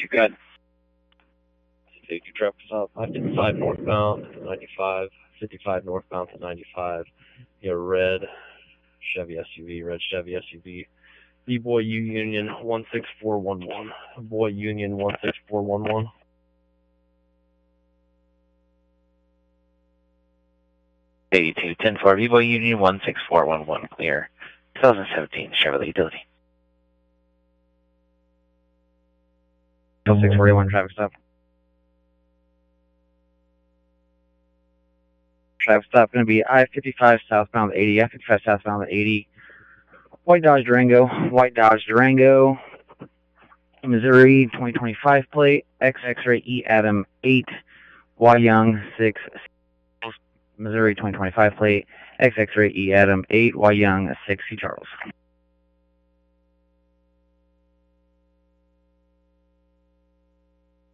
got safety traffic stop, 55 northbound, 95, 55 northbound to 95. Yeah, red Chevy SUV. B-Boy U Union 16411. Boy Union 16411. $82, 10-4, B-Boy Union 16411, clear. 2017 Chevrolet Utility. 641 traffic stop. Traffic stop going to be I-55 southbound 80, I-55 southbound 80. White Dodge Durango, Missouri 2025 plate, X-Ray E Adam 8, Y Young 6, Missouri 2025 plate, X-Ray E Adam 8, Y Young 6, C Charles.